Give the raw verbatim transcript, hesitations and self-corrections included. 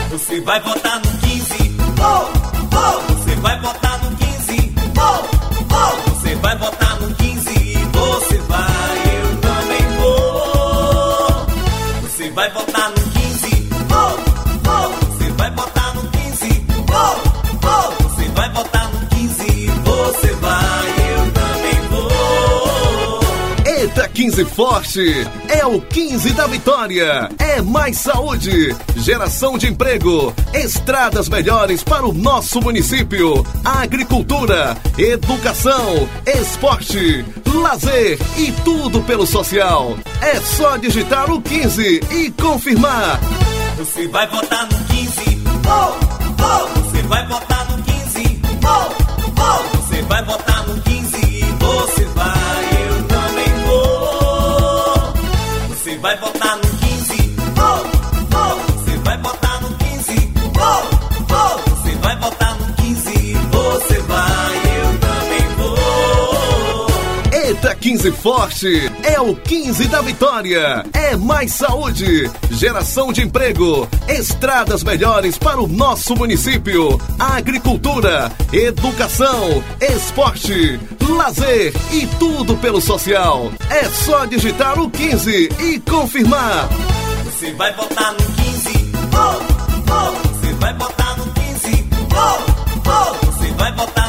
Você vai votar no quinze. Oh, oh. Você vai votar no quinze. Oh, oh. Você vai votar no quinze e você vai, eu também vou. Você vai votar no quinze. Oh, oh. Você vai votar no quinze. Oh, oh. Você vai votar no quinze e você vai, eu também vou. Eita, quinze Forte, é o quinze da vitória, é mais saúde, geração de emprego, estradas melhores para o nosso município, agricultura, educação, esporte, lazer e tudo pelo social. É só digitar o quinze e confirmar. Você vai votar no quinze. Oh, oh. Você vai votar no quinze. Oh, oh. Você vai votar no quinze e você vai, eu também vou. Você vai votar no quinze. Oh, oh. Você vai votar no quinze. Oh, oh. Você vai votar no quinze e você vai, eu também vou. Eita, quinze Forte, é o quinze da vitória, é mais saúde, geração de emprego, estradas melhores para o nosso município, agricultura, educação, esporte, lazer e tudo pelo social. É só digitar o quinze e confirmar. Você vai votar no quinze. Oh, oh. Você vai votar no quinze. Oh, oh. Você vai votar